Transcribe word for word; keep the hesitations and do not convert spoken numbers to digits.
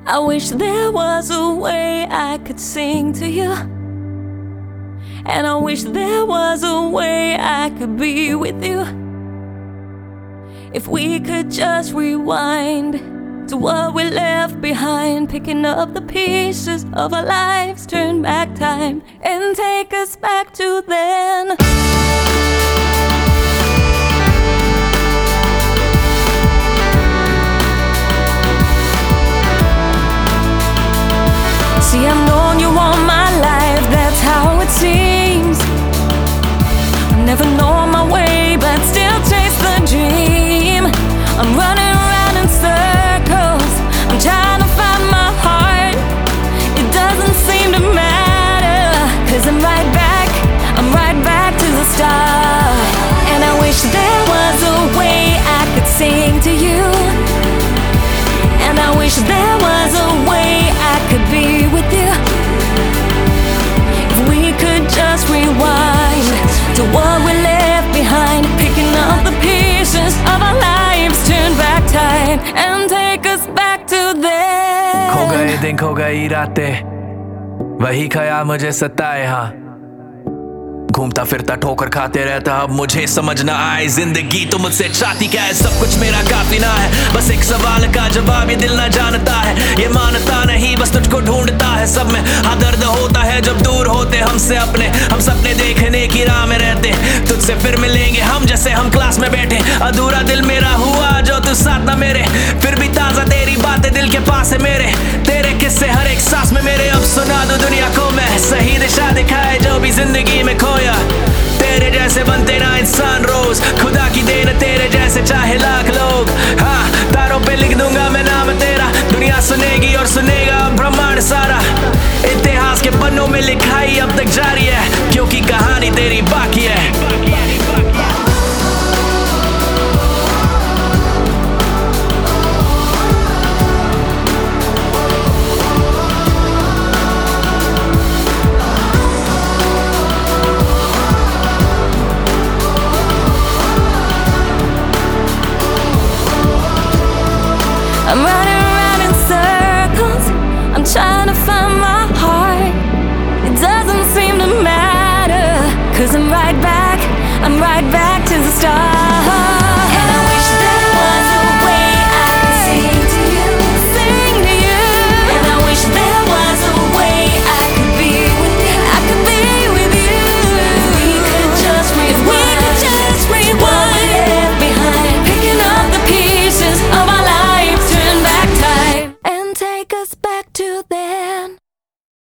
I wish there was a way I could sing to you, and I wish there was a way I could be with you. If we could just rewind to what we left behind, picking up the pieces of our lives, turn back time and take us back to then. See, I've known you all my life, that's how it seems. I've never known my way, but still chase the dream. I'm running around in circles, I'm trying to find my heart. It doesn't seem to matter, 'cause I'm right back, I'm right back to the start. And I wish there was a way I could sing to you, and I wish there was a way I could be with you. If we could just rewind to what we left behind, picking up the pieces of our lives, turn back time and take us back to then. खो गए दिन, खो गई रातें, वही ख्याल मुझे सताए। हाँ, घूमता फिरता ठोकर खाते रहता, अब मुझे समझ ना आए जिंदगी तो मुझसे चाहती क्या है। सब कुछ मेरा काफी ना है, बस एक सवाल का जवाब ये दिल ना जानता है। ये मानता नहीं, बस तुझको ढूंढता है। सब में हाँ दर्द होता है जब दूर होते हमसे अपने। हम सपने देखने की राह में रहते, तुझसे फिर मिलेंगे हम जैसे हम क्लास में बैठे। अधूरा दिल मेरा हुआ जो तू साथ ना मेरे, फिर भी ताजा तेरी बातें दिल के पास है मेरे। तेरे किस्से हर एक सांस में मेरे, अब सुना दो दुनिया को मैं सही दिशा दिखाए जो भी जिंदगी में खोया। तेरे जैसे बनते ना इंसान रोज, खुदा की देन तेरे जैसे चाहे लाख लोग। हाँ, तारों पे लिख दूंगा मैं नाम तेरा, दुनिया सुनेगी और सुनेगा ब्रह्मांड सारा। इतिहास के पन्नों में लिखाई अब तक जारी है, क्योंकि कहानी तेरी बाकी है। I'm running around in circles, I'm trying to find my heart. It doesn't seem to matter, 'cause I'm right back, I'm right back to the start.